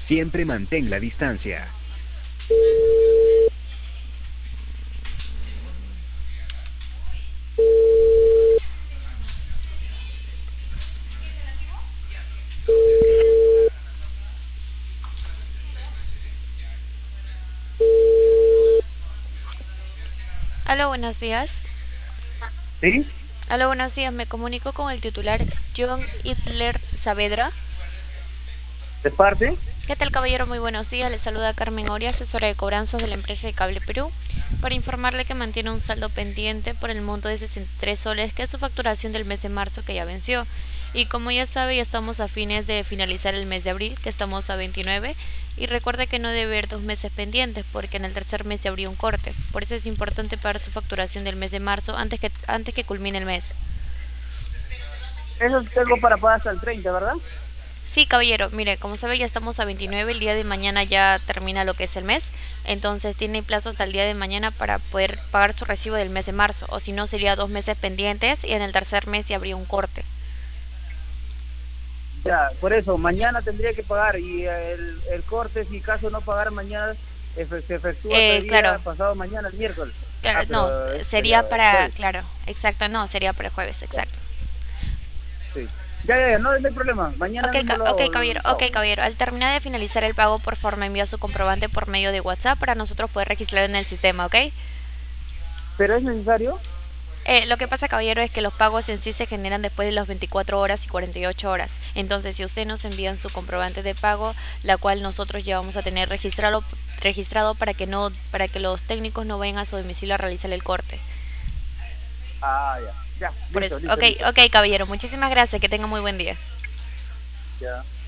Siempre mantén la distancia. Aló, buenos días. ¿Sí? Aló, buenos días. Me comunico con el titular John Hitler Saavedra. ¿De parte? ¿Qué tal, caballero? Muy buenos días. Le saluda Carmen Oria, asesora de cobranzas de la empresa de Cable Perú, para informarle que mantiene un saldo pendiente por el monto de 63 soles, que es su facturación del mes de marzo que ya venció. Y como ya sabe, ya estamos a fines de finalizar el mes de abril, que estamos a 29. Y recuerde que no debe haber 2 meses pendientes, porque en el tercer mes se abrió un corte. Por eso es importante pagar su facturación del mes de marzo antes que culmine el mes. Eso tengo para pagar hasta el 30, ¿verdad? Sí, caballero, mire, como sabe ya estamos a 29, el día de mañana ya termina lo que es el mes, entonces tiene plazo hasta el día de mañana para poder pagar su recibo del mes de marzo, o si no sería 2 meses pendientes y en el tercer mes ya habría un corte. Ya, por eso, mañana tendría que pagar y el corte, si caso no pagar mañana, se efectúa todavía Claro, pasado mañana, el miércoles. claro, Ah, no, pero eso sería sería el para, jueves. claro, exacto, no, sería para el jueves, Ya, exacto. sí. Ya, no hay problema. Mañana mismo Ok, lo caballero, ok, pago. caballero, al terminar de finalizar el pago, por favor me envía su comprobante por medio de WhatsApp para nosotros poder registrarlo en el sistema, ¿ok? ¿Pero es necesario? Lo que pasa, caballero, es que los pagos en sí se generan después de las 24 horas y 48 horas. Entonces, si usted nos envía su comprobante de pago, la cual nosotros ya vamos a tener registrado para que los técnicos no vayan a su domicilio a realizar el corte. Ah, ya. Ya, Por listo, eso, listo, listo. ok, caballero, muchísimas gracias, que tenga muy buen día. Ya.